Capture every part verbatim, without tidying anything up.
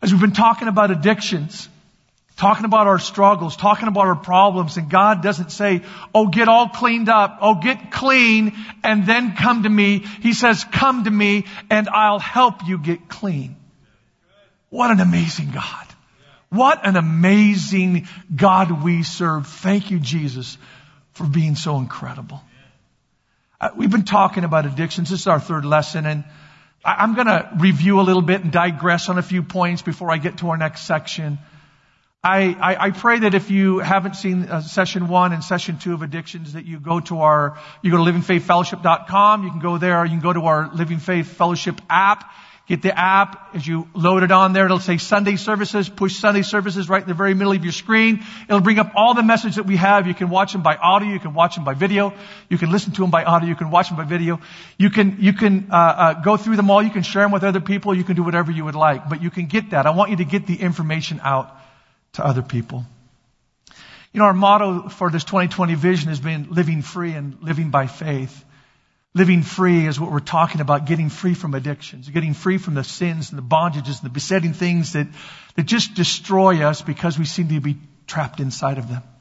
As we've been talking about addictions, talking about our struggles, talking about our problems, and God doesn't say, oh, get all cleaned up, oh, get clean, and then come to me. He says, come to me, and I'll help you get clean. What an amazing God. What an amazing God we serve. Thank you, Jesus, for being so incredible. Uh, we've been talking about addictions. This is our third lesson, and I, I'm going to review a little bit and digress on a few points before I get to our next section. I, I, I pray that if you haven't seen uh, session one and session two of addictions, that you go to our, you go to living faith fellowship dot com. You can go there, or you can go to our Living Faith Fellowship app. Get the app. As you load it on there, it'll say Sunday services. Push Sunday services right in the very middle of your screen. It'll bring up all the messages that we have. You can watch them by audio. You can watch them by video. You can listen to them by audio. You can watch them by video. You can, you can, uh, uh, go through them all. You can share them with other people. You can do whatever you would like, but you can get that. I want you to get the information out to other people. You know, our motto for this twenty twenty vision has been living free and living by faith. Living free is what we're talking about, getting free from addictions, getting free from the sins and the bondages and the besetting things that, that just destroy us because we seem to be trapped inside of them.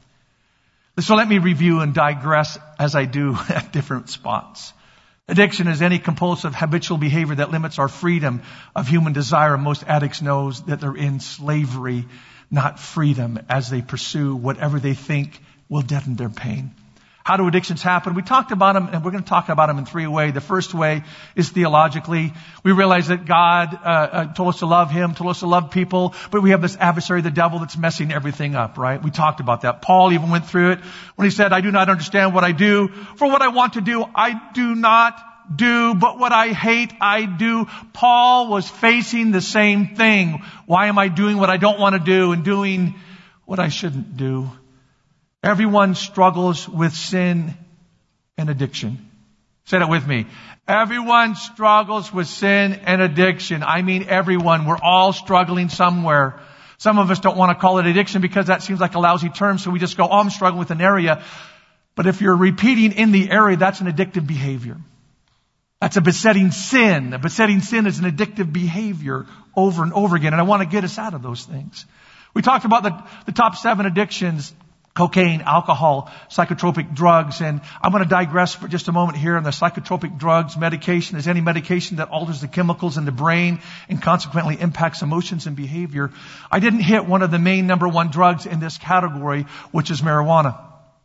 So let me review and digress as I do at different spots. Addiction is any compulsive habitual behavior that limits our freedom of human desire. Most addicts know that they're in slavery, not freedom, as they pursue whatever they think will deaden their pain. How do addictions happen? We talked about them, and we're going to talk about them in three ways. The first way is theologically. We realize that God uh, uh, told us to love Him, told us to love people, but we have this adversary, the devil, that's messing everything up, right? We talked about that. Paul even went through it when he said, I do not understand what I do. For what I want to do, I do not do, but what I hate, I do. Paul was facing the same thing. Why am I doing what I don't want to do and doing what I shouldn't do? Everyone struggles with sin and addiction. Say that with me. Everyone struggles with sin and addiction. I mean everyone. We're all struggling somewhere. Some of us don't want to call it addiction because that seems like a lousy term, so we just go, oh, I'm struggling with an area. But if you're repeating in the area, that's an addictive behavior. That's a besetting sin. A besetting sin is an addictive behavior over and over again. And I want to get us out of those things. We talked about the, the top seven addictions. Cocaine, alcohol, psychotropic drugs, and I'm going to digress for just a moment here on the psychotropic drugs. Medication is any medication that alters the chemicals in the brain and consequently impacts emotions and behavior. I didn't hit one of the main number one drugs in this category, which is marijuana.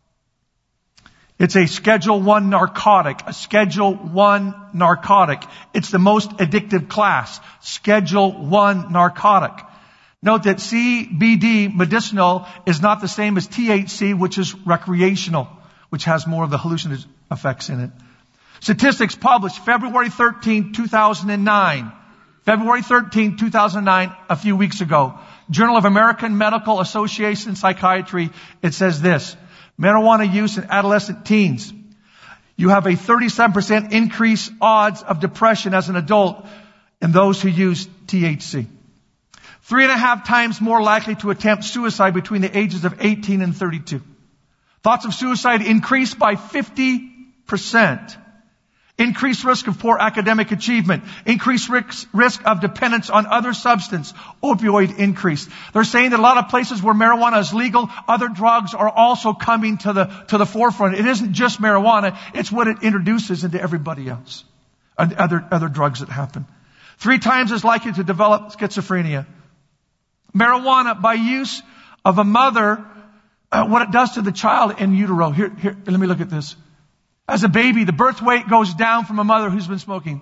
It's a Schedule One narcotic, a Schedule One narcotic. It's the most addictive class, Schedule One narcotic. Note that C B D, medicinal, is not the same as T H C, which is recreational, which has more of the hallucinogen effects in it. Statistics published February thirteenth, two thousand nine. February thirteenth, two thousand nine, a few weeks ago. Journal of American Medical Association Psychiatry. It says this. Marijuana use in adolescent teens. You have a thirty-seven percent increase odds of depression as an adult in those who use T H C. Three and a half times more likely to attempt suicide between the ages of eighteen and thirty-two. Thoughts of suicide increased by fifty percent. Increased risk of poor academic achievement. Increased risk, risk of dependence on other substance. Opioid increase. They're saying that a lot of places where marijuana is legal, other drugs are also coming to the, to the forefront. It isn't just marijuana. It's what it introduces into everybody else. Other, other drugs that happen. Three times as likely to develop schizophrenia. Marijuana, by use of a mother, uh, what it does to the child in utero. Here, here, let me look at this. As a baby, the birth weight goes down from a mother who's been smoking.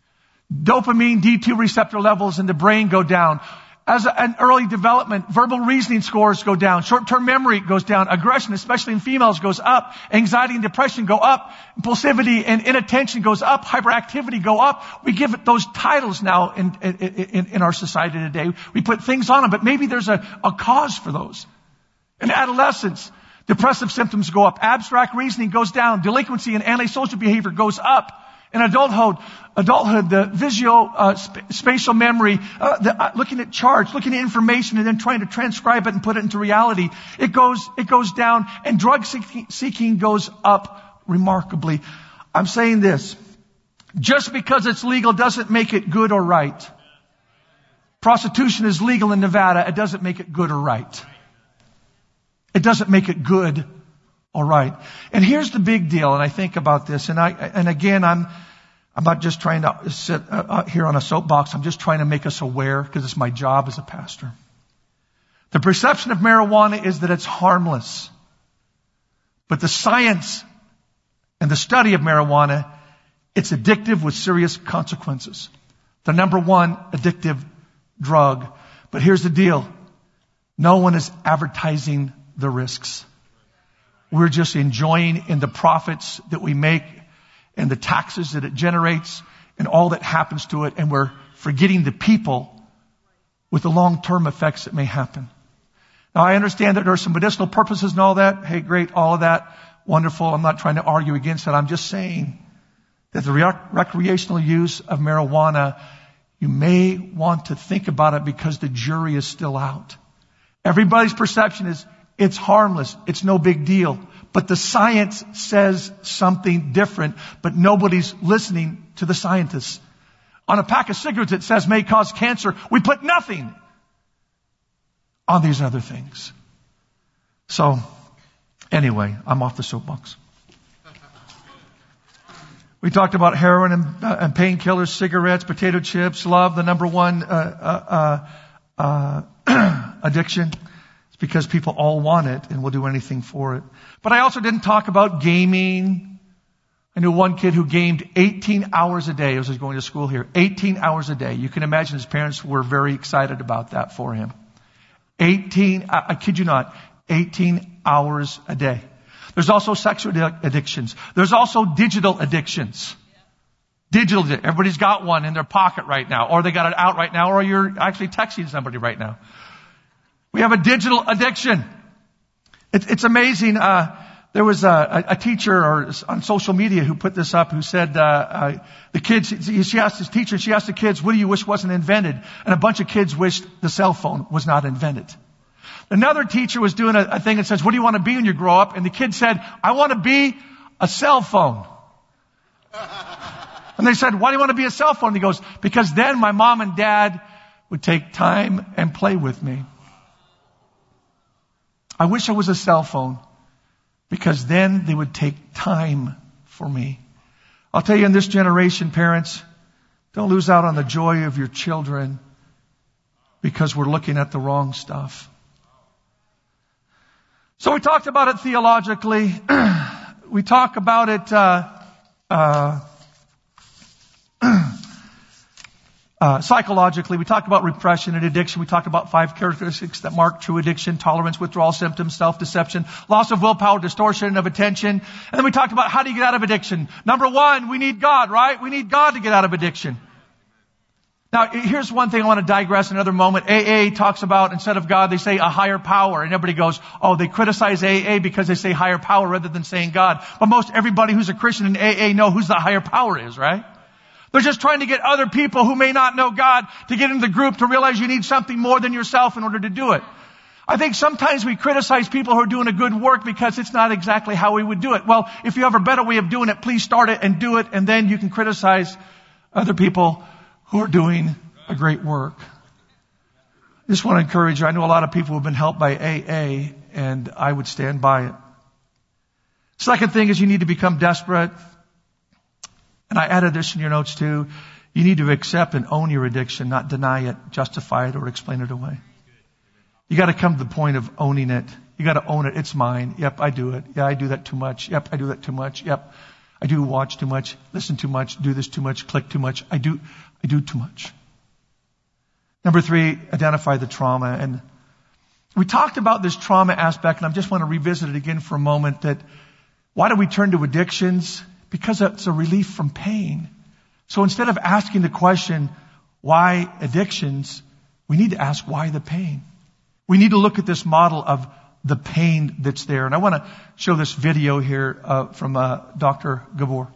Dopamine D two receptor levels in the brain go down. As a, an early development, verbal reasoning scores go down. Short-term memory goes down. Aggression, especially in females, goes up. Anxiety and depression go up. Impulsivity and inattention goes up. Hyperactivity go up. We give it those titles now in, in, in, in our society today. We put things on them, but maybe there's a, a cause for those. In adolescence, depressive symptoms go up. Abstract reasoning goes down. Delinquency and antisocial behavior goes up. In adulthood, adulthood, the visual, uh, sp- spatial memory, uh, the, uh, looking at charts, looking at information, and then trying to transcribe it and put it into reality, it goes, it goes down, and drug seeking, seeking goes up remarkably. I'm saying this: just because it's legal doesn't make it good or right. prostitution is legal in Nevada, it doesn't make it good or right. It doesn't make it good or right. And here's the big deal, and I think about this, and I, and again, I'm, I'm not just trying to sit uh, here on a soapbox, I'm just trying to make us aware, because it's my job as a pastor. The perception of marijuana is that it's harmless. But the science and the study of marijuana, it's addictive with serious consequences. The number one addictive drug. But here's the deal. No one is advertising the risks. We're just enjoying in the profits that we make and the taxes that it generates and all that happens to it. And we're forgetting the people with the long-term effects that may happen. Now, I understand that there are some medicinal purposes and all that. Hey, great, all of that. Wonderful. I'm not trying to argue against that. I'm just saying that the rec- recreational use of marijuana, you may want to think about it because the jury is still out. Everybody's perception is it's harmless. It's no big deal. But the science says something different, but nobody's listening to the scientists. On a pack of cigarettes, it says may cause cancer. We put nothing on these other things. So, anyway, I'm off the soapbox. We talked about heroin and, uh, and painkillers, cigarettes, potato chips, love, the number one uh, uh, uh, addiction. It's because people all want it and will do anything for it. But I also didn't talk about gaming. I knew one kid who gamed eighteen hours a day as he was going to school here. eighteen hours a day. You can imagine his parents were very excited about that for him. eighteen, I kid you not, eighteen hours a day. There's also sexual addictions. There's also digital addictions. Digital, everybody's got one in their pocket right now, or they got it out right now, or you're actually texting somebody right now. We have a digital addiction. It, it's amazing. Uh, there was a, a teacher or on social media who put this up, who said uh, uh, the kids. She asked his teacher. She asked the kids, "What do you wish wasn't invented?" And a bunch of kids wished the cell phone was not invented. Another teacher was doing a, a thing that says, "What do you want to be when you grow up?" And the kid said, "I want to be a cell phone." And they said, "Why do you want to be a cell phone?" And he goes, "Because then my mom and dad would take time and play with me. I wish I was a cell phone, because then they would take time for me." I'll tell you, in this generation, parents, don't lose out on the joy of your children because we're looking at the wrong stuff. So we talked about it theologically. We talk about it uh, uh, uh, psychologically. We talked about repression and addiction. We talked about five characteristics that mark true addiction: tolerance, withdrawal symptoms, self-deception, loss of willpower, distortion of attention. And then we talked about how do you get out of addiction. Number one, we need God, right? We need God to get out of addiction. Now, here's one thing I want to digress another moment. A A talks about, instead of God, they say a higher power. And everybody goes, oh, they criticize A A because they say higher power rather than saying God. But most everybody who's a Christian in A A know who's the higher power is, right? They're just trying to get other people who may not know God to get into the group to realize you need something more than yourself in order to do it. I think sometimes we criticize people who are doing a good work because it's not exactly how we would do it. Well, if you have a better way of doing it, please start it and do it, and then you can criticize other people who are doing a great work. I just want to encourage you. I know a lot of people who have been helped by A A, and I would stand by it. Second thing is you need to become desperate. And I added this in your notes too. You need to accept and own your addiction, not deny it, justify it, or explain it away. You got to come to the point of owning it. You got to own it. It's mine. Yep, I do it. Yeah, I do that too much. Yep, I do that too much. Yep, I do watch too much, listen too much, do this too much, click too much. I do, I do too much. Number three, identify the trauma. And we talked about this trauma aspect, and I just want to revisit it again for a moment. That why do we turn to addictions? Because it's a relief from pain. So instead of asking the question, why addictions, we need to ask, why the pain? We need to look at this model of the pain that's there. And I want to show this video here uh, from uh, Doctor Gabor.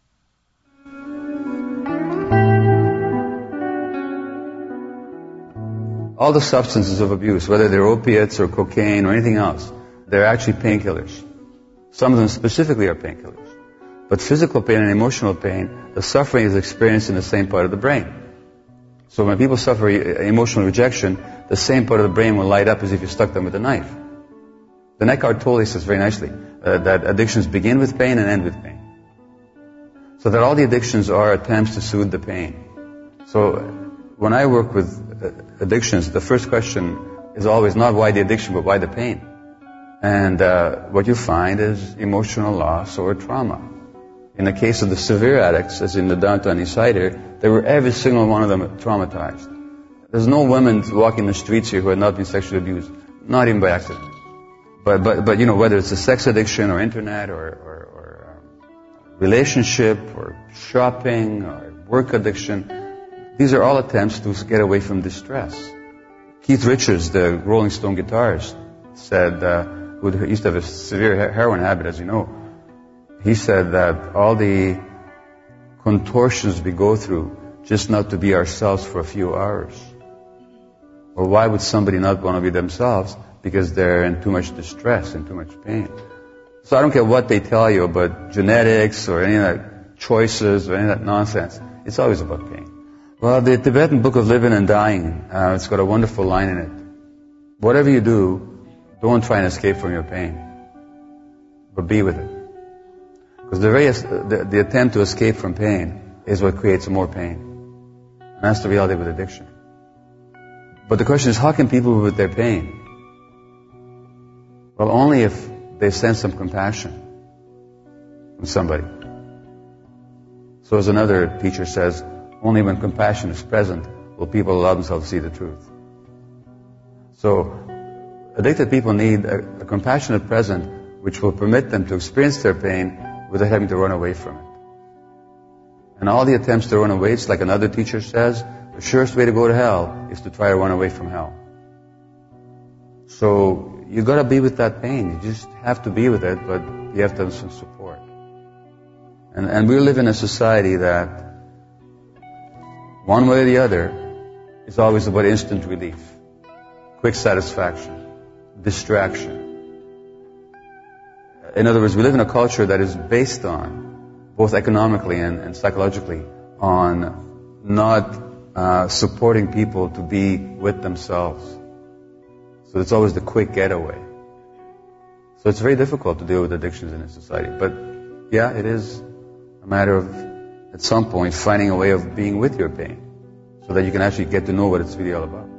All the substances of abuse, whether they're opiates or cocaine or anything else, they're actually painkillers. Some of them specifically are painkillers. But physical pain and emotional pain, the suffering is experienced in the same part of the brain. So when people suffer e- emotional rejection, the same part of the brain will light up as if you stuck them with a knife. Then Eckhart Tolle says very nicely uh, that addictions begin with pain and end with pain. So that all the addictions are attempts to soothe the pain. So when I work with uh, addictions, the first question is always not why the addiction, but why the pain. And uh, what you find is emotional loss or trauma. In the case of the severe addicts, as in the Downtown Insider, they were every single one of them traumatized. There's no women walking the streets here who had not been sexually abused, not even by accident. But, but, but you know, whether it's a sex addiction or internet or, or, or um, relationship or shopping or work addiction, these are all attempts to get away from distress. Keith Richards, the Rolling Stone guitarist, said, uh, who used to have a severe heroin habit, as you know, he said that all the contortions we go through just not to be ourselves for a few hours. Or why would somebody not want to be themselves? Because they're in too much distress and too much pain. So I don't care what they tell you about genetics or any of that choices or any of that nonsense. It's always about pain. Well, the Tibetan Book of Living and Dying, uh, it's got a wonderful line in it. Whatever you do, don't try and escape from your pain, but be with it. Because the, very, the, the attempt to escape from pain is what creates more pain. And that's the reality with addiction. But the question is, how can people be with their pain? Well, only if they sense some compassion from somebody. So as another teacher says, only when compassion is present will people allow themselves to see the truth. So addicted people need a, a compassionate present which will permit them to experience their pain without having to run away from it. And all the attempts to run away, it's like another teacher says, the surest way to go to hell is to try to run away from hell. So you got to be with that pain. You just have to be with it, but you have to have some support. And, and we live in a society that one way or the other is always about instant relief, quick satisfaction, distraction. In other words, we live in a culture that is based on, both economically and, and psychologically, on not uh, supporting people to be with themselves. So it's always the quick getaway. So it's very difficult to deal with addictions in a society. But yeah, it is a matter of, at some point, finding a way of being with your pain so that you can actually get to know what it's really all about.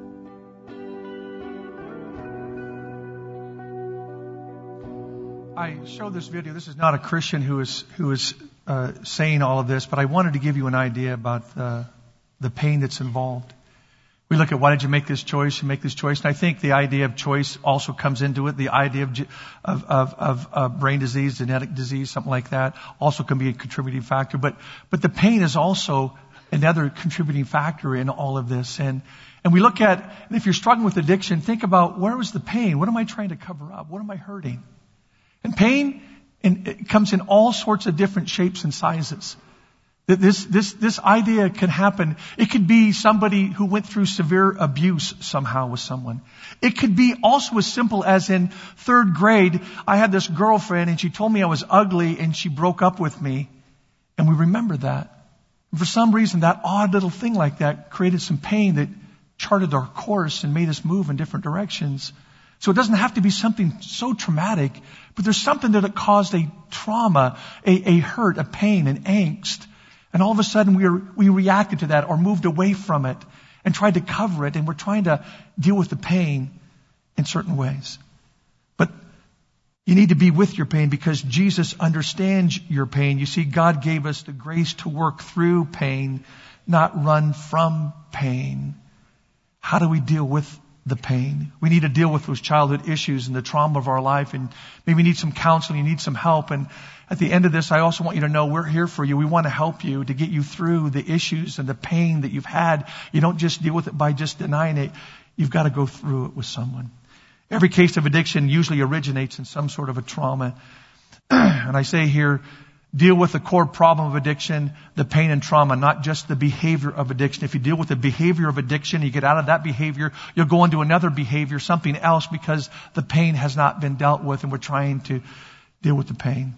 I showed this video. This is not a Christian who is who is uh, saying all of this, but I wanted to give you an idea about uh, the pain that's involved. We look at why did you make this choice and make this choice, and I think the idea of choice also comes into it. The idea of of of, of uh, brain disease, genetic disease, something like that, also can be a contributing factor. But but the pain is also another contributing factor in all of this. And and we look at, and if you're struggling with addiction, think about, where was the pain? What am I trying to cover up? What am I hurting? And pain in, it comes in all sorts of different shapes and sizes. This, this, this idea can happen. It could be somebody who went through severe abuse somehow with someone. It could be also as simple as in third grade, I had this girlfriend and she told me I was ugly and she broke up with me. And we remember that. And for some reason, that odd little thing like that created some pain that charted our course and made us move in different directions. So it doesn't have to be something so traumatic, but there's something that caused a trauma, a, a hurt, a pain, an angst. And all of a sudden we, are, we reacted to that or moved away from it and tried to cover it, and we're trying to deal with the pain in certain ways. But you need to be with your pain because Jesus understands your pain. You see, God gave us the grace to work through pain, not run from pain. How do we deal with the pain? We need to deal with those childhood issues and the trauma of our life, and maybe need some counseling, you need some help. And at the end of this, I also want you to know we're here for you. We want to help you to get you through the issues and the pain that you've had. You don't just deal with it by just denying it. You've got to go through it with someone. Every case of addiction usually originates in some sort of a trauma. And I say here, deal with the core problem of addiction, the pain and trauma, not just the behavior of addiction. If you deal with the behavior of addiction, you get out of that behavior, you'll go into another behavior, something else, because the pain has not been dealt with and we're trying to deal with the pain.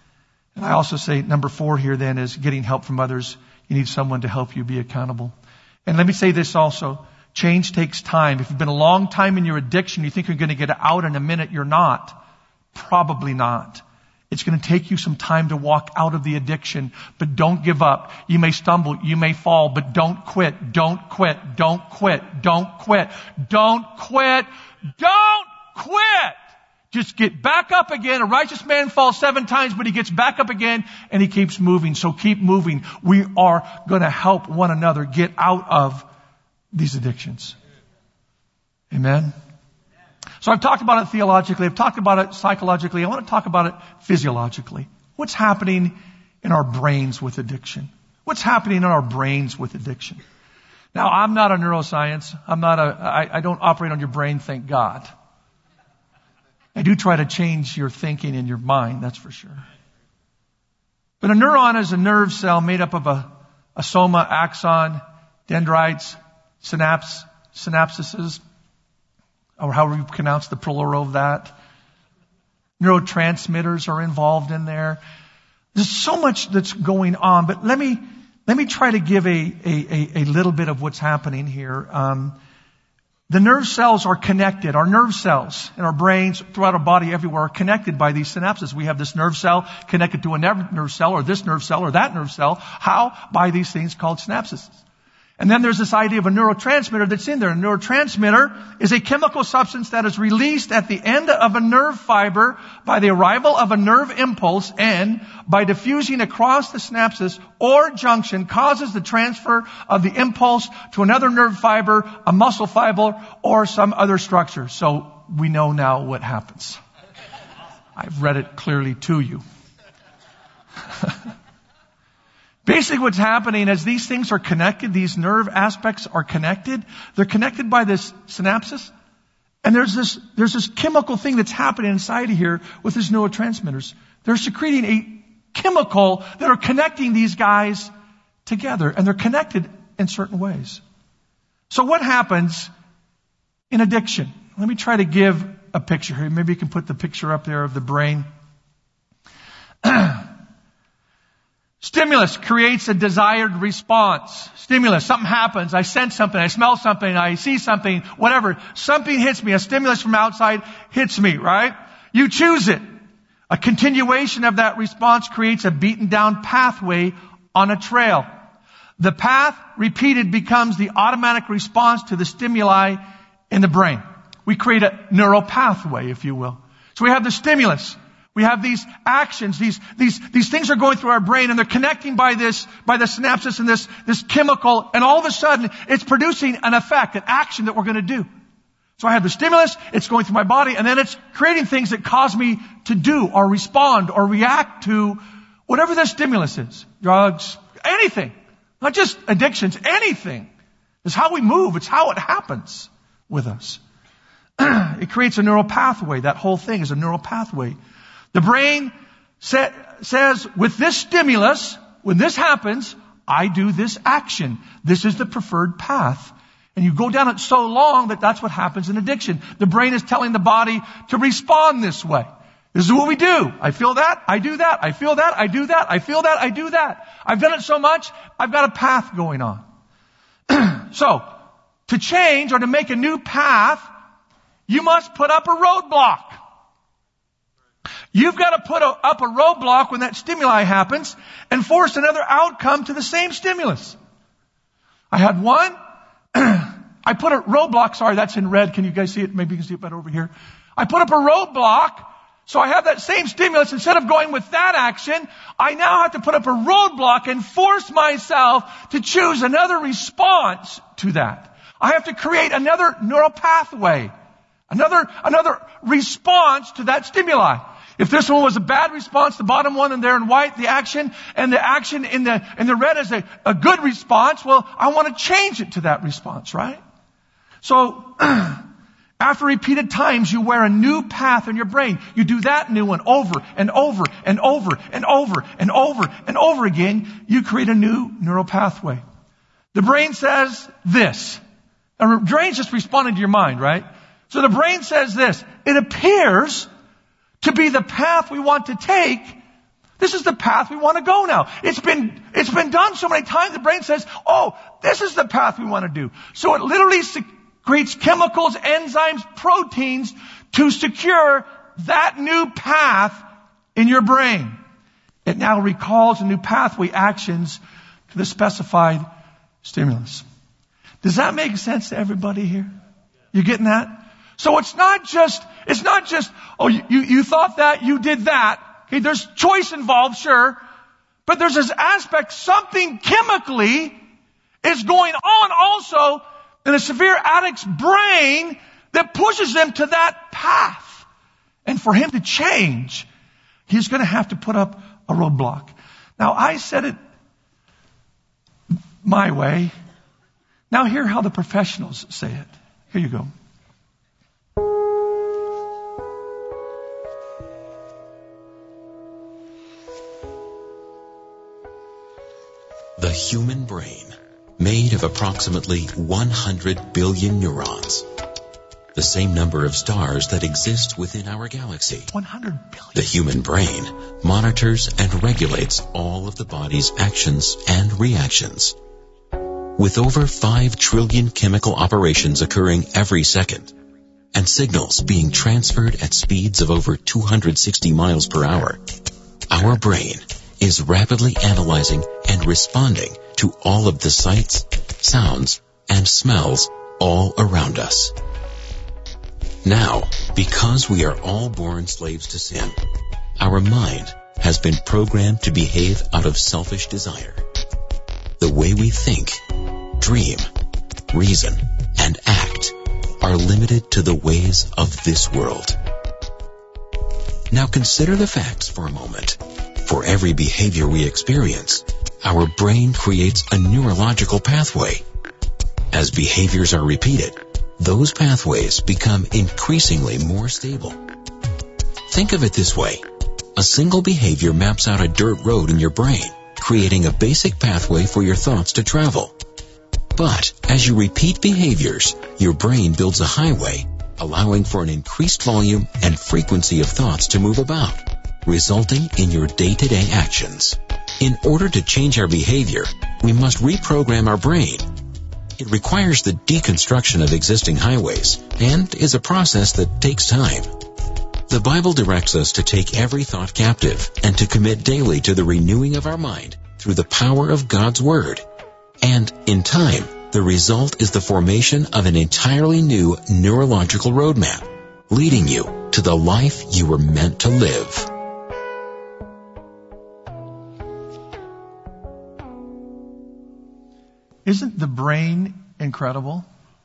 And I also say number four here then is getting help from others. You need someone to help you be accountable. And let me say this also. Change takes time. If you've been a long time in your addiction, you think you're going to get out in a minute, you're not. Probably not. It's going to take you some time to walk out of the addiction, but don't give up. You may stumble, you may fall, but don't quit, don't quit, don't quit, don't quit, don't quit, don't quit. Just get back up again. A righteous man falls seven times, but he gets back up again and he keeps moving. So keep moving. We are going to help one another get out of these addictions. Amen. So I've talked about it theologically. I've talked about it psychologically. I want to talk about it physiologically. What's happening in our brains with addiction? What's happening in our brains with addiction? Now, I'm not a neuroscience. I'm not a, I, I don't operate on your brain, thank God. I do try to change your thinking in your mind, that's for sure. But a neuron is a nerve cell made up of a, a soma, axon, dendrites, synapse, synapses, or however you pronounce the plural of that. Neurotransmitters are involved in there. There's so much that's going on, but let me let me try to give a a, a little bit of what's happening here. Um, the nerve cells are connected. Our nerve cells in our brains, throughout our body, everywhere, are connected by these synapses. We have this nerve cell connected to a nerve cell, or this nerve cell, or that nerve cell. How? By these things called synapses. And then there's this idea of a neurotransmitter that's in there. A neurotransmitter is a chemical substance that is released at the end of a nerve fiber by the arrival of a nerve impulse and by diffusing across the synapses or junction causes the transfer of the impulse to another nerve fiber, a muscle fiber, or some other structure. So we know now what happens. I've read it clearly to you. Basically what's happening is these things are connected, these nerve aspects are connected. They're connected by this synapses. And there's this, there's this chemical thing that's happening inside of here with these neurotransmitters. They're secreting a chemical that are connecting these guys together. And they're connected in certain ways. So what happens in addiction? Let me try to give a picture here. Maybe you can put the picture up there of the brain. Stimulus creates a desired response. Stimulus, something happens, I sense something, I smell something, I see something, whatever. Something hits me, a stimulus from outside hits me, right? You choose it. A continuation of that response creates a beaten down pathway on a trail. The path repeated becomes the automatic response to the stimuli in the brain. We create a neural pathway, if you will. So we have the stimulus. We have these actions, these, these, these things are going through our brain and they're connecting by this, by the synapses and this, this chemical, and all of a sudden it's producing an effect, an action that we're going to do. So I have the stimulus, it's going through my body, and then it's creating things that cause me to do or respond or react to whatever the stimulus is. Drugs, anything. Not just addictions, anything. It's how we move, it's how it happens with us. It creates a neural pathway. That whole thing is a neural pathway. The brain sa- says, with this stimulus, when this happens, I do this action. This is the preferred path. And you go down it so long that that's what happens in addiction. The brain is telling the body to respond this way. This is what we do. I feel that, I do that, I feel that, I do that, I feel that, I do that. I've done it so much, I've got a path going on. So, to change or to make a new path, you must put up a roadblock. You've got to put a, up a roadblock when that stimuli happens and force another outcome to the same stimulus. I had one. I put a roadblock. Sorry, that's in red. Can you guys see it? Maybe you can see it better over here. I put up a roadblock. So I have that same stimulus. Instead of going with that action, I now have to put up a roadblock and force myself to choose another response to that. I have to create another neural pathway. Another, another response to that stimuli. If this one was a bad response, the bottom one in there in white, the action, and the action in the, in the red is a, a good response, well, I want to change it to that response, right? So, after repeated times, you wear a new path in your brain. You do that new one over and over and over and over and over and over again. You create a new neural pathway. The brain says this. The brain's just responding to your mind, right? So the brain says this. It appears to be the path we want to take, This is the path we want to go now. It's been, it's been done so many times, the brain says, oh, this is the path we want to do. So it literally secretes chemicals, enzymes, proteins to secure that new path in your brain. It now recalls the new pathway actions to the specified stimulus. Does that make sense to everybody here? You getting that? So it's not just, it's not just, oh, you, you, you thought that, you did that. Okay, there's choice involved, sure. But there's this aspect, something chemically is going on also in a severe addict's brain that pushes them to that path. And for him to change, he's going to have to put up a roadblock. Now, I said it my way. Now hear how the professionals say it. Here you go. The human brain, made of approximately one hundred billion neurons. The same number of stars that exist within our galaxy. one hundred billion. The human brain monitors and regulates all of the body's actions and reactions. With over five trillion chemical operations occurring every second, and signals being transferred at speeds of over two hundred sixty miles per hour, our brain is rapidly analyzing and responding to all of the sights, sounds, and smells all around us. Now, because we are all born slaves to sin, our mind has been programmed to behave out of selfish desire. The way we think, dream, reason, and act are limited to the ways of this world. Now consider the facts for a moment. For every behavior we experience, our brain creates a neurological pathway. As behaviors are repeated, those pathways become increasingly more stable. Think of it this way. A single behavior maps out a dirt road in your brain, creating a basic pathway for your thoughts to travel. But as you repeat behaviors, your brain builds a highway, allowing for an increased volume and frequency of thoughts to move about, resulting in your day-to-day actions. In order to change our behavior, we must reprogram our brain. It requires the deconstruction of existing highways and is a process that takes time. The Bible directs us to take every thought captive and to commit daily to the renewing of our mind through the power of God's Word. And in time, the result is the formation of an entirely new neurological roadmap, leading you to the life you were meant to live. Isn't the brain incredible?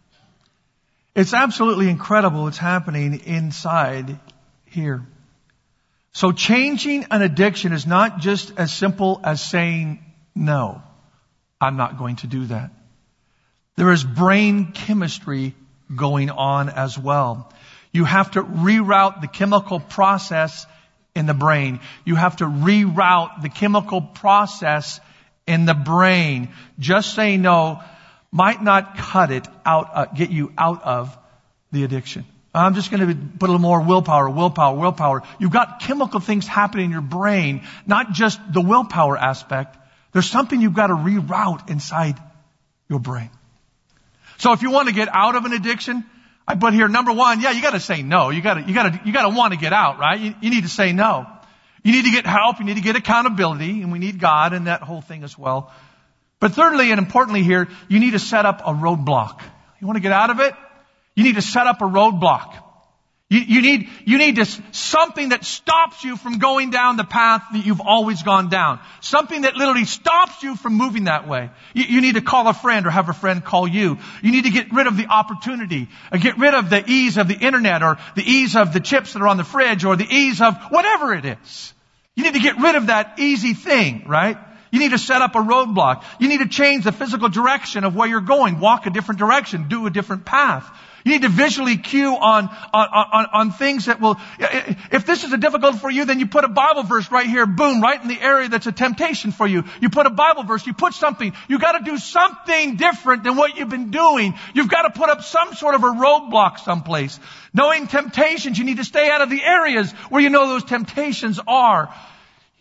It's absolutely incredible what's happening inside here. So changing an addiction is not just as simple as saying, no, I'm not going to do that. There is brain chemistry going on as well. You have to reroute the chemical process in the brain. You have to reroute the chemical process in the brain. Just saying no might not cut it out, uh, get you out of the addiction. I'm just going to put a little more willpower, willpower, willpower. You've got chemical things happening in your brain, not just the willpower aspect. There's something you've got to reroute inside your brain. So if you want to get out of an addiction, I put here number one, yeah, you got to say no. You got to, you got to, you got to want to get out, right? You, you need to say no. You need to get help. You need to get accountability, and we need God in that whole thing as well. But thirdly and importantly here, you need to set up a roadblock. You want to get out of it? You need to set up a roadblock. You, you need, you need to, something that stops you from going down the path that you've always gone down. Something that literally stops you from moving that way. You, you need to call a friend or have a friend call you. You need to get rid of the opportunity, or get rid of the ease of the internet, or the ease of the chips that are on the fridge, or the ease of whatever it is. You need to get rid of that easy thing, right? You need to set up a roadblock. You need to change the physical direction of where you're going. Walk a different direction. Do a different path. You need to visually cue on, on, on, on things that will, if this is a difficult for you, then you put a Bible verse right here, boom, right in the area that's a temptation for you. You put a Bible verse, you put something, you gotta do something different than what you've been doing. You've gotta put up some sort of a roadblock someplace. Knowing temptations, you need to stay out of the areas where you know those temptations are.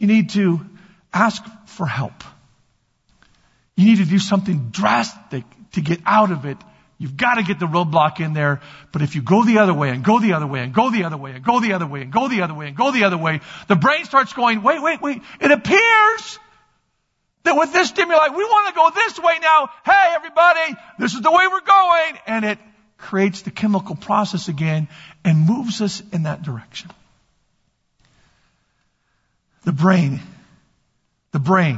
You need to ask for help. You need to do something drastic to get out of it. You've got to get the roadblock in there. But if you go the other way and go the other way and go the other way and go the other way and go the other way and go the other way, the brain starts going, wait, wait, wait. It appears that with this stimuli, we want to go this way now. Hey, everybody, this is the way we're going. And it creates the chemical process again and moves us in that direction. The brain. The brain.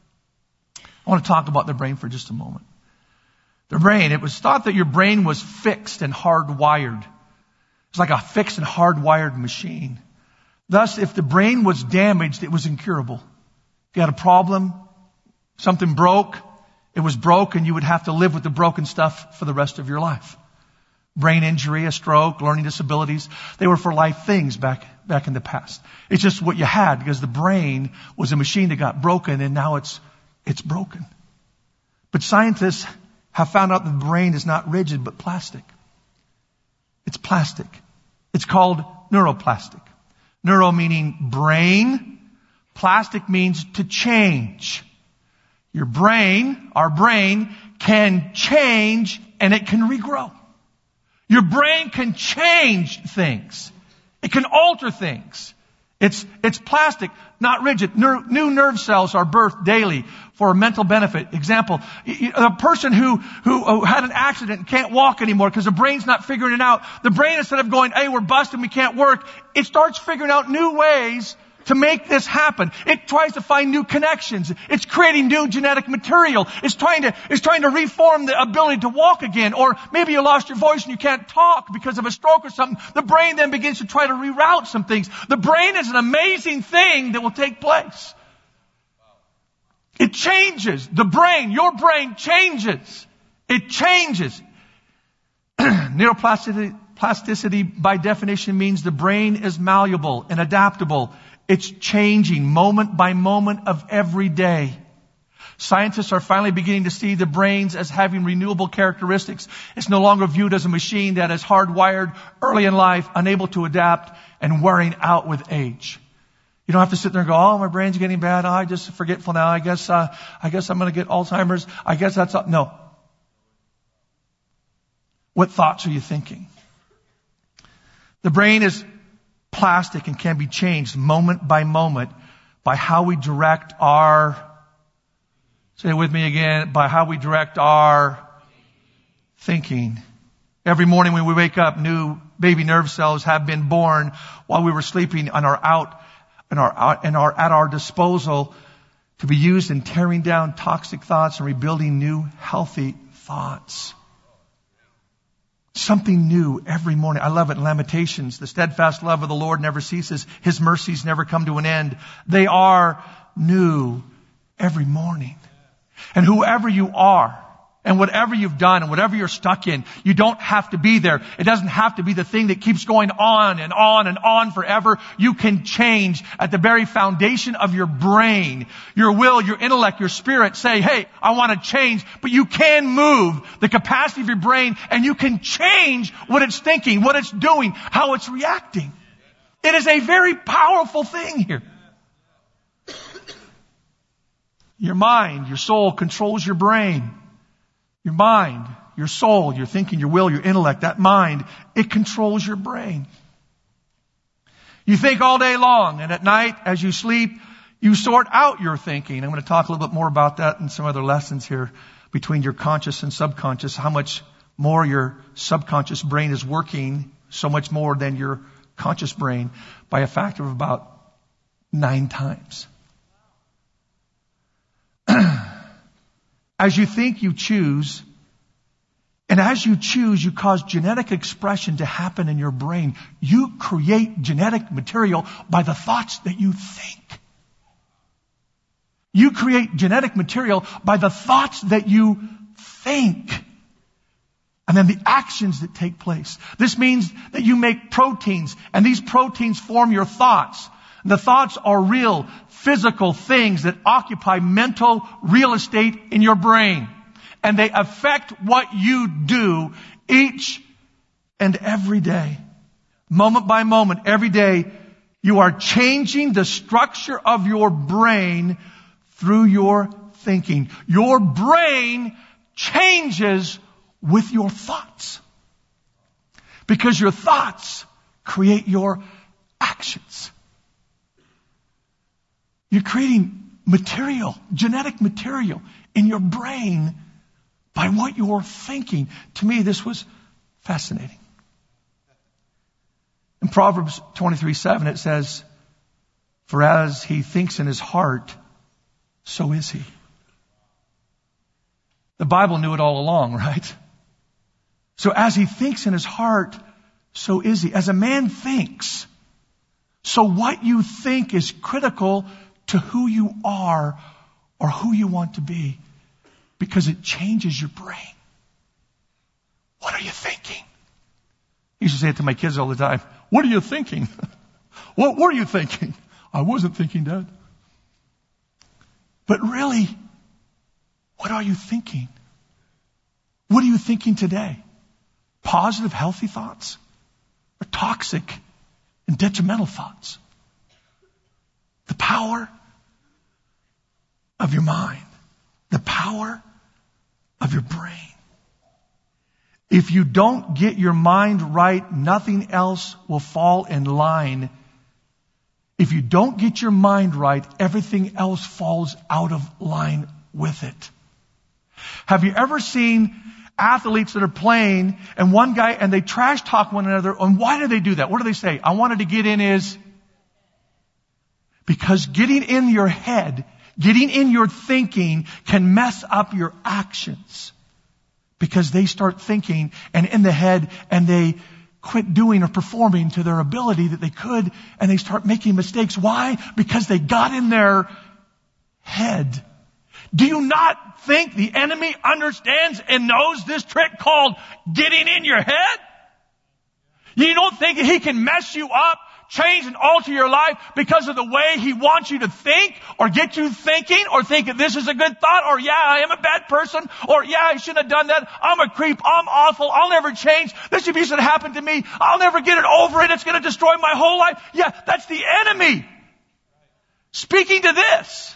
I want to talk about the brain for just a moment. The brain, it was thought that your brain was fixed and hardwired. It's like a fixed and hardwired machine. Thus, if the brain was damaged, it was incurable. If you had a problem, something broke, it was broke, and you would have to live with the broken stuff for the rest of your life. Brain injury, a stroke, learning disabilities, they were for life things back back in the past. It's just what you had because the brain was a machine that got broken, and now it's it's broken. But scientists have found out that the brain is not rigid but plastic. It's plastic. It's called neuroplastic. Neuro meaning brain. Plastic means to change. Your brain, our brain, can change and it can regrow. Your brain can change things. It can alter things. It's, it's plastic, not rigid. Ner- new nerve cells are birthed daily for a mental benefit. Example, a person who, who had an accident and can't walk anymore because the brain's not figuring it out. The brain, instead of going, hey, we're busted, we can't work, it starts figuring out new ways to make this happen. It tries to find new connections. It's creating new genetic material. It's trying to, it's trying to reform the ability to walk again. Or maybe you lost your voice and you can't talk because of a stroke or something. The brain then begins to try to reroute some things. The brain is an amazing thing that will take place. It changes. The brain, your brain changes. It changes. Neuroplasticity, plasticity by definition means the brain is malleable and adaptable. It's changing moment by moment of every day. Scientists are finally beginning to see the brains as having renewable characteristics. It's no longer viewed as a machine that is hardwired early in life, unable to adapt, and wearing out with age. You don't have to sit there and go, oh, my brain's getting bad. Oh, I just forgetful now. I guess, uh, I guess I'm going to get Alzheimer's. I guess that's, uh, no. What thoughts are you thinking? The brain is plastic and can be changed moment by moment by how we direct our, say it with me again, by how we direct our thinking. Every morning when we wake up, new baby nerve cells have been born while we were sleeping and are out and are out and are at our disposal to be used in tearing down toxic thoughts and rebuilding new healthy thoughts. Something new every morning. I love it in Lamentations. The steadfast love of the Lord never ceases. His mercies never come to an end. They are new every morning. And whoever you are, and whatever you've done, and whatever you're stuck in, you don't have to be there. It doesn't have to be the thing that keeps going on and on and on forever. You can change at the very foundation of your brain. Your will, your intellect, your spirit say, hey, I want to change. But you can move the capacity of your brain, and you can change what it's thinking, what it's doing, how it's reacting. It is a very powerful thing here. Your mind, your soul controls your brain. Your mind, your soul, your thinking, your will, your intellect, that mind, it controls your brain. You think all day long, and at night, as you sleep, you sort out your thinking. I'm going to talk a little bit more about that in some other lessons here between your conscious and subconscious, how much more your subconscious brain is working, so much more than your conscious brain, by a factor of about nine times. As you think, you choose. And as you choose, you cause genetic expression to happen in your brain. You create genetic material by the thoughts that you think. You create genetic material by the thoughts that you think. And then the actions that take place. This means that you make proteins, and these proteins form your thoughts. The thoughts are real, physical things that occupy mental real estate in your brain. And they affect what you do each and every day. Moment by moment, every day, You are changing the structure of your brain through your thinking. Your brain changes with your thoughts. Because your thoughts create your actions. You're creating material, genetic material in your brain by what you're thinking. To me, this was fascinating. In Proverbs twenty-three seven, it says, "For as he thinks in his heart, so is he." The Bible knew it all along, right? So as he thinks in his heart, so is he. As a man thinks, so what you think is critical to who you are or who you want to be, because it changes your brain. What are you thinking? I used to say it to my kids all the time. What are you thinking? What were you thinking? I wasn't thinking, Dad. But really, what are you thinking? What are you thinking today? Positive, healthy thoughts? Or toxic and detrimental thoughts? The power of your mind. The power of your brain. If you don't get your mind right, nothing else will fall in line. If you don't get your mind right, everything else falls out of line with it. Have you ever seen athletes that are playing and one guy, and they trash talk one another, and why do they do that? What do they say? I wanted to get in his... Because getting in your head, getting in your thinking can mess up your actions. Because they start thinking and in the head, and they quit doing or performing to their ability that they could, and they start making mistakes. Why? Because they got in their head. Do you not think the enemy understands and knows this trick called getting in your head? You don't think that he can mess you up, change and alter your life because of the way he wants you to think, or get you thinking, or think that this is a good thought, or yeah, I am a bad person, or yeah, I shouldn't have done that. I'm a creep. I'm awful. I'll never change. This abuse that happened to me. I'll never get it over it. It's going to destroy my whole life. Yeah, that's the enemy speaking to this.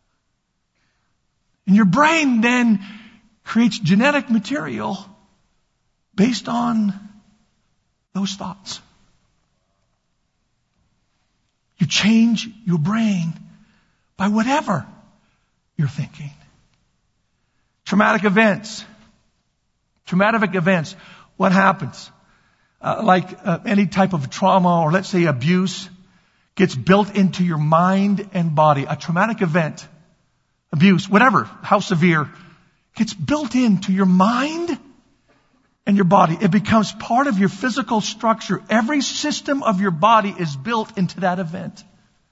And your brain then creates genetic material based on those thoughts. You change your brain by whatever you're thinking. Traumatic events. Traumatic events. What happens? Uh, like uh, any type of trauma, or let's say abuse, gets built into your mind and body. A traumatic event, abuse, whatever, how severe, gets built into your mind and your body. It becomes part of your physical structure. Every system of your body is built into that event.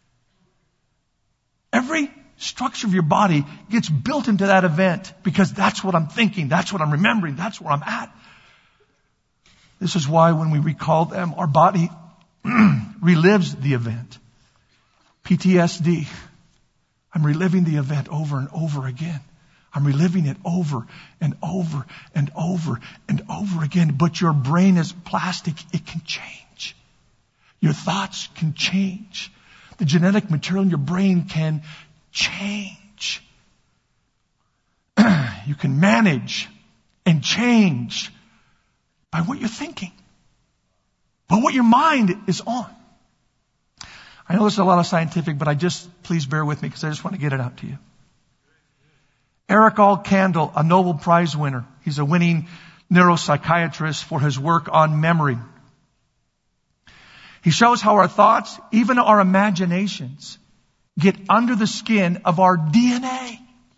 Every structure of your body gets built into that event because that's what I'm thinking. That's what I'm remembering. That's where I'm at. This is why when we recall them, our body relives the event. P T S D. I'm reliving the event over and over again. I'm reliving it over and over and over and over again. But your brain is plastic. It can change. Your thoughts can change. The genetic material in your brain can change. You can manage and change by what you're thinking, by what your mind is on. I know this is a lot of scientific, but I just, please bear with me because I just want to get it out to you. Eric Kandel, a Nobel Prize winner. He's a winning neuropsychiatrist for his work on memory. He shows how our thoughts, even our imaginations, get under the skin of our D N A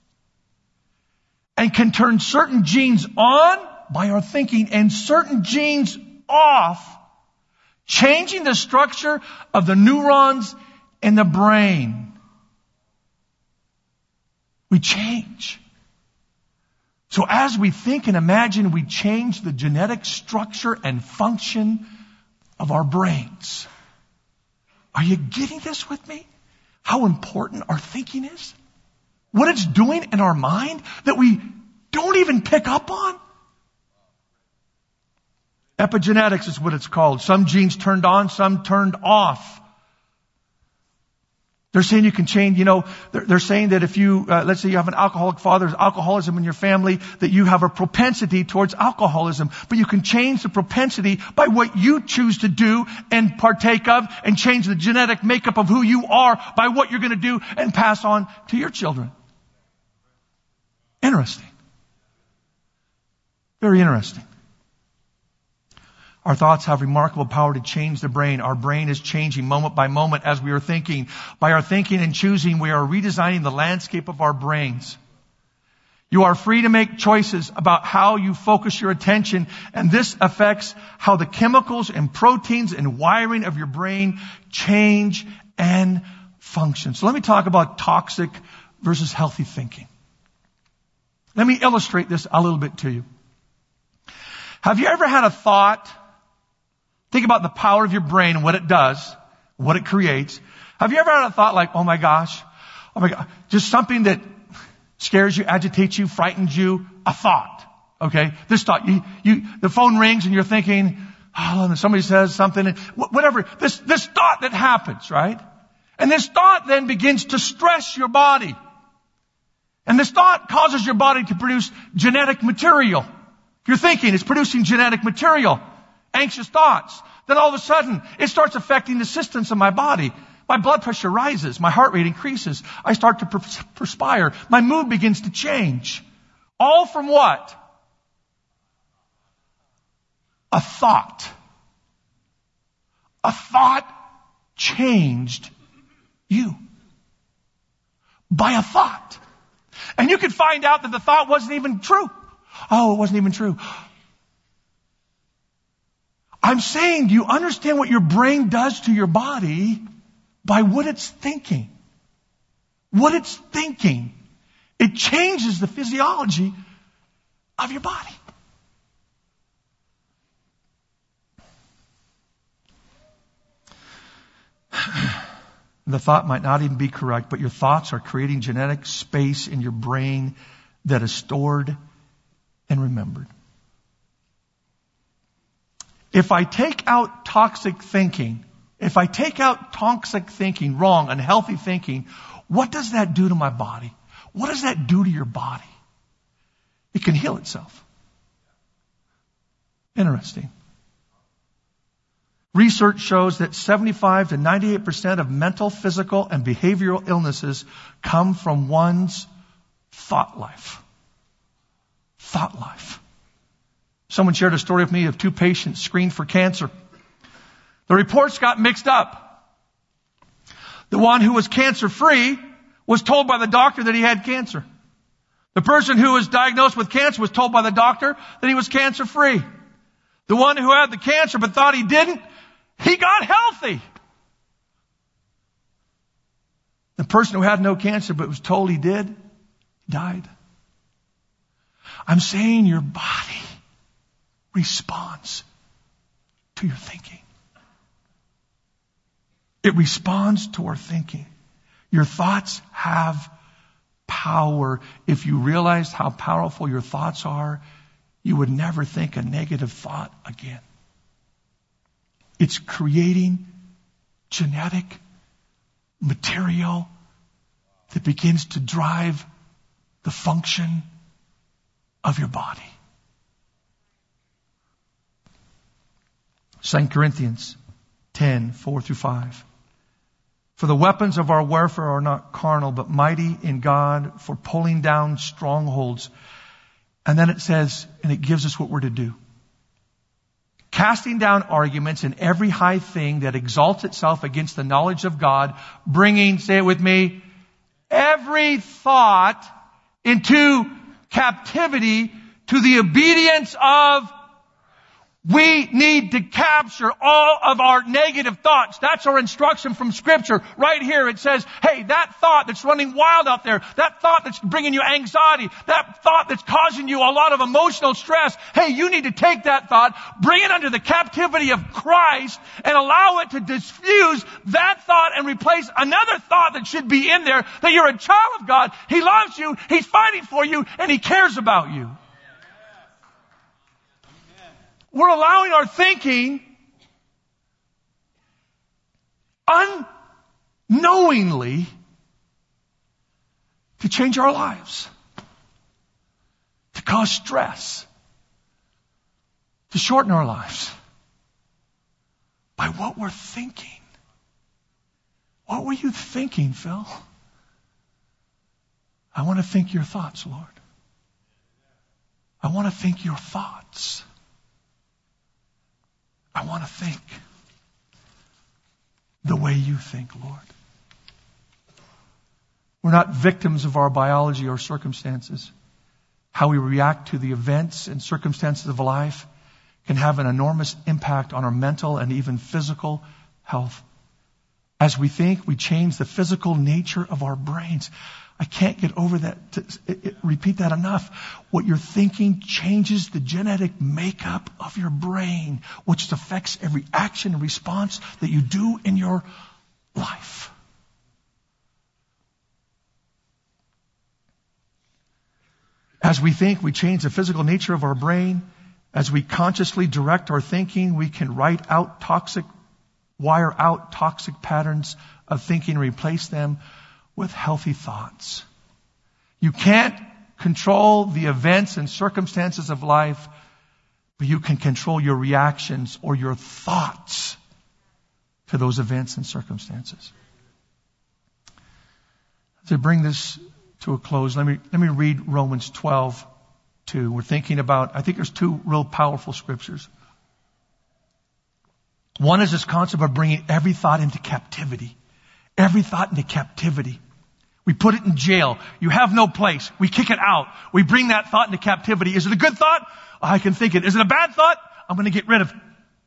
and can turn certain genes on by our thinking and certain genes off, changing the structure of the neurons in the brain. We change. So as we think and imagine, we change the genetic structure and function of our brains. Are you getting this with me? How important our thinking is? What it's doing in our mind that we don't even pick up on? Epigenetics is what it's called. Some genes turned on, some turned off. They're saying you can change, you know, they're, they're saying that if you, uh, let's say you have an alcoholic father, there's alcoholism in your family, that you have a propensity towards alcoholism. But you can change the propensity by what you choose to do and partake of, and change the genetic makeup of who you are by what you're going to do and pass on to your children. Interesting. Very interesting. Our thoughts have remarkable power to change the brain. Our brain is changing moment by moment as we are thinking. By our thinking and choosing, we are redesigning the landscape of our brains. You are free to make choices about how you focus your attention, and this affects how the chemicals and proteins and wiring of your brain change and function. So let me talk about toxic versus healthy thinking. Let me illustrate this a little bit to you. Have you ever had a thought? Think about the power of your brain and what it does, what it creates. Have you ever had a thought like, oh my gosh, oh my God, just something that scares you, agitates you, frightens you, a thought, okay? This thought, you, you, the phone rings and you're thinking, oh, and somebody says something, and whatever, this, this thought that happens, right? And this thought then begins to stress your body. And this thought causes your body to produce genetic material. If you're thinking, it's producing genetic material. Anxious thoughts. Then all of a sudden, it starts affecting the systems of my body. My blood pressure rises. My heart rate increases. I start to perspire. My mood begins to change. All from what? A thought. A thought changed you. By a thought. And you could find out that the thought wasn't even true. Oh, it wasn't even true. I'm saying, do you understand what your brain does to your body by what it's thinking? What it's thinking. It changes the physiology of your body. The thought might not even be correct, but your thoughts are creating genetic space in your brain that is stored and remembered. If I take out toxic thinking, if I take out toxic thinking, wrong, unhealthy thinking, what does that do to my body? What does that do to your body? It can heal itself. Interesting. Research shows that seventy-five to ninety-eight percent of mental, physical, and behavioral illnesses come from one's thought life. Thought life. Someone shared a story with me of two patients screened for cancer. The reports got mixed up. The one who was cancer-free was told by the doctor that he had cancer. The person who was diagnosed with cancer was told by the doctor that he was cancer-free. The one who had the cancer but thought he didn't, he got healthy. The person who had no cancer but was told he did, died. I'm saying your body responds to your thinking. It responds to our thinking. Your thoughts have power. If you realized how powerful your thoughts are, you would never think a negative thought again. It's creating genetic material that begins to drive the function of your body. Second Corinthians ten, four through five. For the weapons of our warfare are not carnal, but mighty in God for pulling down strongholds. And then it says, and it gives us what we're to do. Casting down arguments and every high thing that exalts itself against the knowledge of God, bringing, say it with me, every thought into captivity to the obedience of. We need to capture all of our negative thoughts. That's our instruction from Scripture. Right here it says, hey, that thought that's running wild out there, that thought that's bringing you anxiety, that thought that's causing you a lot of emotional stress, hey, you need to take that thought, bring it under the captivity of Christ, and allow it to diffuse that thought and replace another thought that should be in there, that you're a child of God. He loves you, He's fighting for you, and He cares about you. We're allowing our thinking knowingly to change our lives, to cause stress, to shorten our lives by what we're thinking. What were you thinking, Phil? I want to think your thoughts, Lord. I want to think your thoughts. I want to think the way you think, Lord. We're not victims of our biology or circumstances. How we react to the events and circumstances of life can have an enormous impact on our mental and even physical health. As we think, we change the physical nature of our brains. I can't get over that, to, it, it, repeat that enough. What you're thinking changes the genetic makeup of your brain, which affects every action and response that you do in your life. As we think, we change the physical nature of our brain. As we consciously direct our thinking, we can write out toxic, wire out toxic patterns of thinking and replace them with healthy thoughts. You can't control the events and circumstances of life, but you can control your reactions or your thoughts to those events and circumstances. To bring this to a close, let me, let me read Romans twelve two. We're thinking about, I think there's two real powerful scriptures. One is this concept of bringing every thought into captivity. Every thought into captivity. We put it in jail. You have no place. We kick it out. We bring that thought into captivity. Is it a good thought? I can think it. Is it a bad thought? I'm going to get rid of it.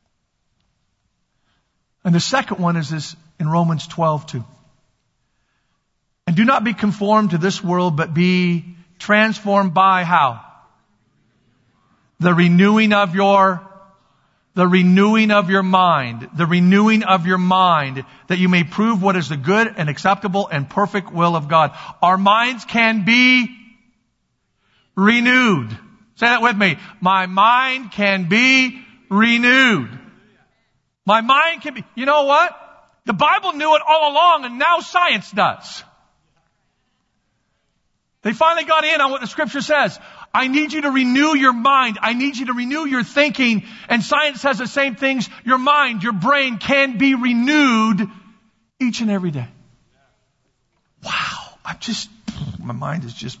And the second one is this in Romans twelve two. And do not be conformed to this world, but be transformed by how? The renewing of your The renewing of your mind, the renewing of your mind, that you may prove what is the good and acceptable and perfect will of God. Our minds can be renewed. Say that with me. My mind can be renewed. My mind can be, you know what? The Bible knew it all along, and now science does. They finally got in on what the scripture says. I need you to renew your mind. I need you to renew your thinking. And science says the same things. Your mind, your brain can be renewed each and every day. Wow. I'm just, my mind is just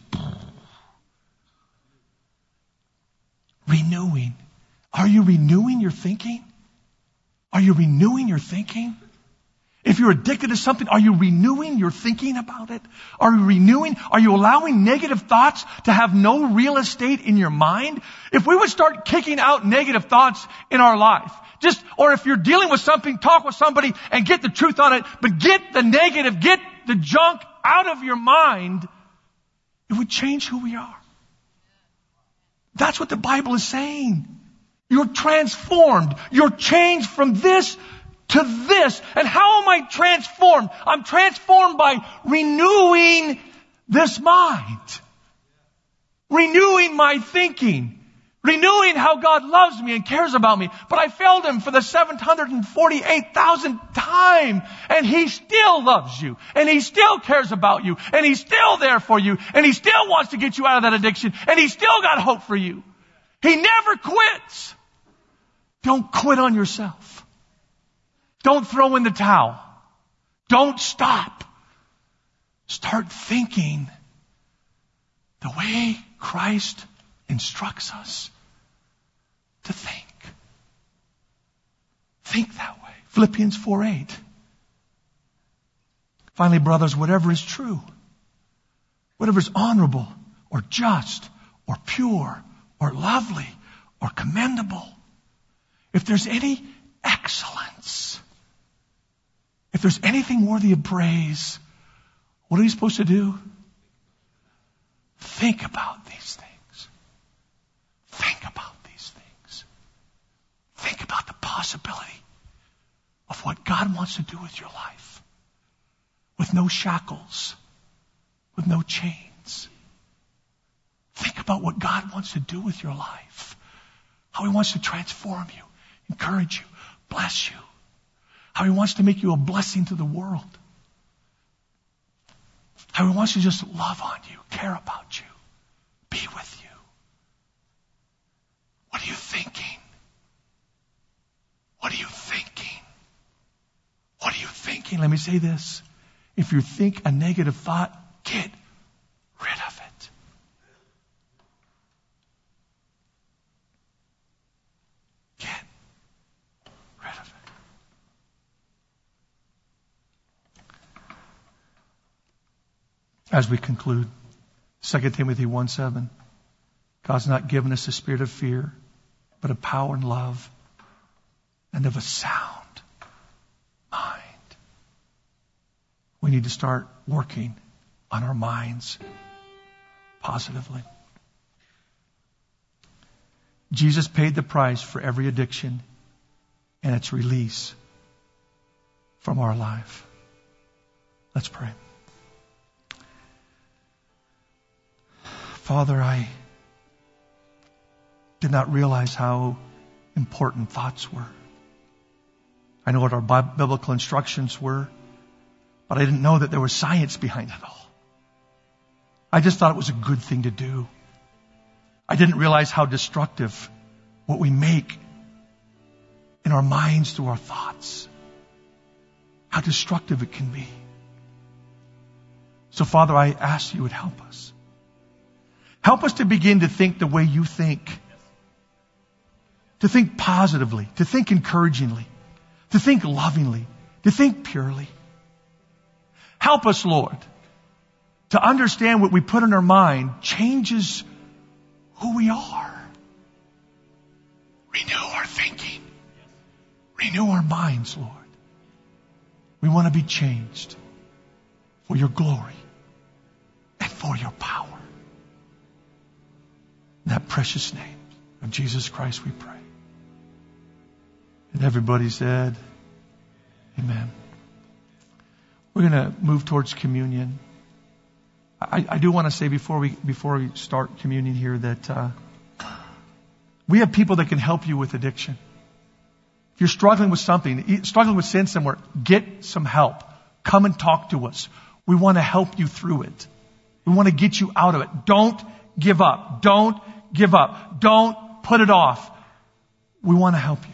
renewing. Are you renewing your thinking? Are you renewing your thinking? If you're addicted to something, are you renewing your thinking about it? Are you renewing? Are you allowing negative thoughts to have no real estate in your mind? If we would start kicking out negative thoughts in our life, just, or if you're dealing with something, talk with somebody and get the truth on it, but get the negative, get the junk out of your mind, it would change who we are. That's what the Bible is saying. You're transformed. You're changed from this to this. And how am I transformed? I'm transformed by renewing this mind. Renewing my thinking. Renewing how God loves me and cares about me. But I failed Him for the seven hundred forty-eight thousandth time. And He still loves you. And He still cares about you. And He's still there for you. And He still wants to get you out of that addiction. And He's still got hope for you. He never quits. Don't quit on yourself. Don't throw in the towel. Don't stop. Start thinking the way Christ instructs us to think. Think that way. Philippians four eight. Finally, brothers, whatever is true, whatever is honorable or just or pure or lovely or commendable, if there's any excellence, if there's anything worthy of praise, what are we supposed to do? Think about these things. Think about these things. Think about the possibility of what God wants to do with your life. With no shackles. With no chains. Think about what God wants to do with your life. How He wants to transform you, encourage you, bless you. How He wants to make you a blessing to the world. How He wants to just love on you, care about you, be with you. What are you thinking? What are you thinking? What are you thinking? Let me say this. If you think a negative thought, get rid of it. Get rid of it. As we conclude, Second Timothy one seven, God's not given us a spirit of fear, but of power and love and of a sound mind. We need to start working on our minds positively. Jesus paid the price for every addiction and its release from our life. Let's pray. Father, I did not realize how important thoughts were. I know what our biblical instructions were, but I didn't know that there was science behind it all. I just thought it was a good thing to do. I didn't realize how destructive what we make in our minds through our thoughts, how destructive it can be. So, Father, I ask you would help us. Help us to begin to think the way you think. To think positively, to think encouragingly, to think lovingly, to think purely. Help us, Lord, to understand what we put in our mind changes who we are. Renew our thinking. Renew our minds, Lord. We want to be changed for your glory and for your power. In that precious name of Jesus Christ we pray. And everybody said, amen. We're going to move towards communion. I, I do want to say before we before we start communion here that uh, we have people that can help you with addiction. If you're struggling with something, struggling with sin somewhere, get some help. Come and talk to us. We want to help you through it. We want to get you out of it. Don't give up. Don't give up. Don't put it off. We want to help you.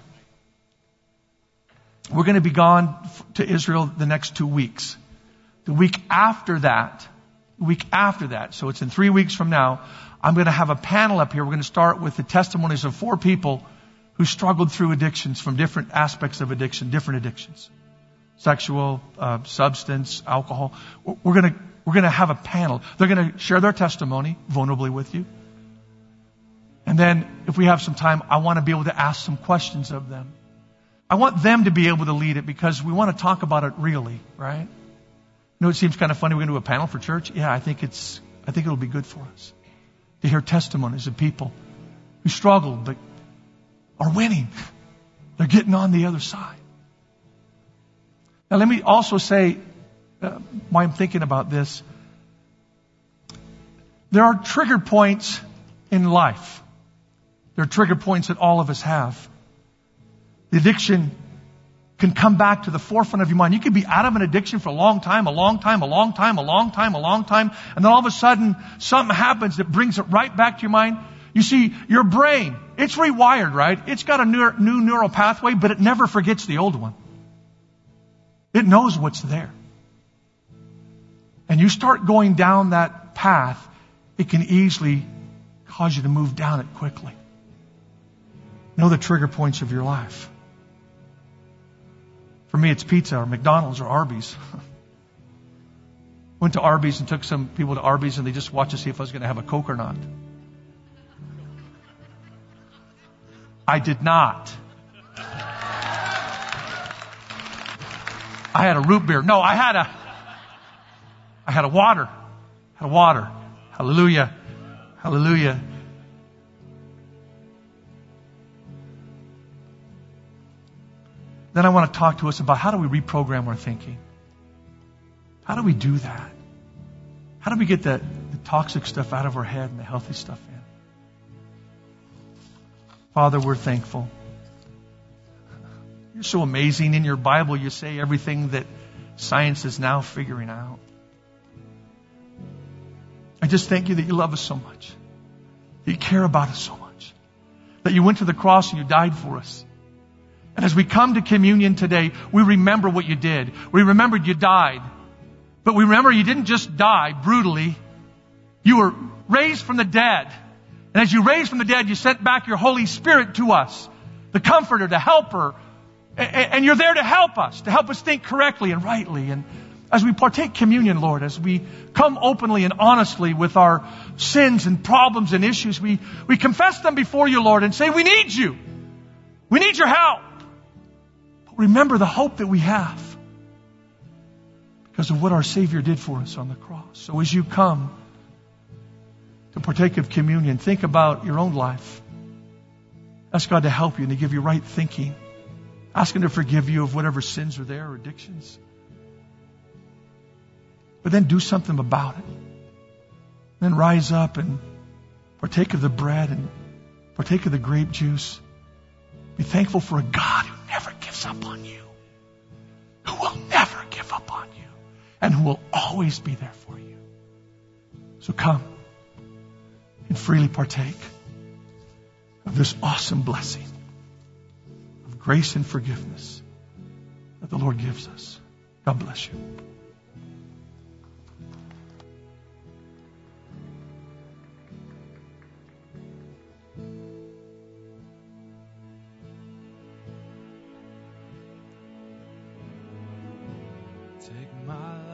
We're going to be gone to Israel the next two weeks. The week after that, the week after that, so it's in three weeks from now, I'm going to have a panel up here. We're going to start with the testimonies of four people who struggled through addictions from different aspects of addiction, different addictions. Sexual, uh, substance, alcohol. We're going to, we're going to have a panel. They're going to share their testimony vulnerably with you. And then if we have some time, I want to be able to ask some questions of them. I want them to be able to lead it because we want to talk about it really, right? You know, it seems kind of funny we're going to do a panel for church. Yeah, I think it's, I think it'll be good for us to hear testimonies of people who struggled but are winning. They're getting on the other side. Now, let me also say, uh, why I'm thinking about this. There are trigger points in life. There are trigger points that all of us have. The addiction can come back to the forefront of your mind. You could be out of an addiction for a long time, a long time, a long time, a long time, a long time, and then all of a sudden something happens that brings it right back to your mind. You see, your brain, it's rewired, right? It's got a new, new neural pathway, but it never forgets the old one. It knows what's there. And you start going down that path, it can easily cause you to move down it quickly. Know the trigger points of your life. For me, it's pizza or McDonald's or Arby's. Went to Arby's and took some people to Arby's and they just watched to see if I was going to have a Coke or not. I did not. I had a root beer. No, I had a, I had a water. I had a water. Hallelujah. Hallelujah. Then I want to talk to us about how do we reprogram our thinking? How do we do that? How do we get the, the toxic stuff out of our head and the healthy stuff in? Father, we're thankful. You're so amazing. In your Bible, you say everything that science is now figuring out. I just thank you that you love us so much. That you care about us so much. That you went to the cross and you died for us. And as we come to communion today, we remember what you did. We remembered you died. But we remember you didn't just die brutally. You were raised from the dead. And as you raised from the dead, you sent back your Holy Spirit to us. The Comforter, the Helper. And you're there to help us. To help us think correctly and rightly. And as we partake communion, Lord, as we come openly and honestly with our sins and problems and issues, we, we confess them before you, Lord, and say, we need you. We need your help. But remember the hope that we have because of what our Savior did for us on the cross. So as you come to partake of communion, think about your own life. Ask God to help you and to give you right thinking. Ask Him to forgive you of whatever sins are there or addictions. But then do something about it. Then rise up and partake of the bread and partake of the grape juice. Be thankful for a God who never gives up on you. Who will never give up on you. And who will always be there for you. So come and freely partake of this awesome blessing of grace and forgiveness that the Lord gives us. God bless you. Take my life.